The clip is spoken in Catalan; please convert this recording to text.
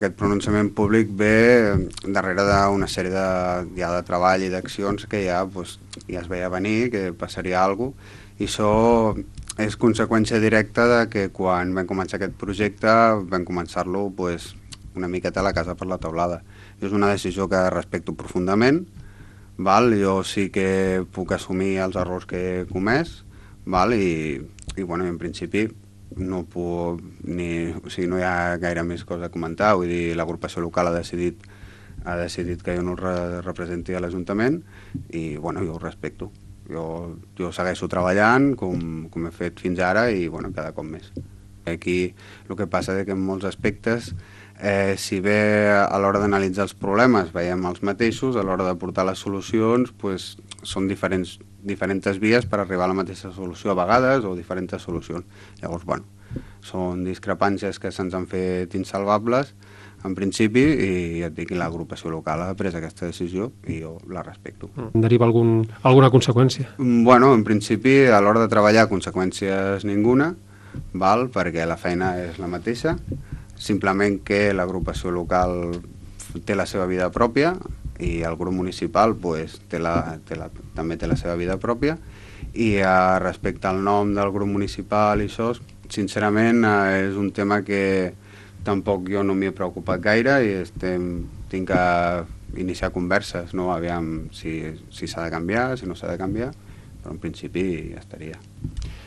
Aquest pronunciament públic ve darrere d'una sèrie ja de treball i d'accions que ja es veia venir, que passaria alguna cosa, i això és conseqüència directa de que quan vam començar aquest projecte vam començar-lo una miqueta a la casa per la teulada. És una decisió que respecto profundament, val? Jo sí que puc assumir els errors que he comès, val? En principi no puc no hi ha gaire més cosa a comentar. Vull dir, l'agrupació local ha decidit que jo no representi a l'Ajuntament i jo ho respecto. Jo segueixo treballant com he fet fins ara i cada cop més. Aquí el que passa és que en molts aspectes, si bé a l'hora d'analitzar els problemes veiem els mateixos, a l'hora de portar les solucions són diferents vies per arribar a la mateixa solució a vegades o diferents solucions. Llavors, són discrepàncies que se'ns han fet insalvables en principi i ja et dic, l'agrupació local ha pres aquesta decisió i jo la respecto. Deriva alguna conseqüència? En principi, a l'hora de treballar, conseqüències ninguna, perquè la feina és la mateixa, simplement que l'agrupació local té la seva vida pròpia i el grup municipal també té la seva vida pròpia, i respecte al nom del grup municipal i això, sincerament és un tema que tampoc jo no m'hi he preocupat gaire i tinc que iniciar converses, no? Aviam si s'ha de canviar, si no s'ha de canviar, però en principi ja estaria.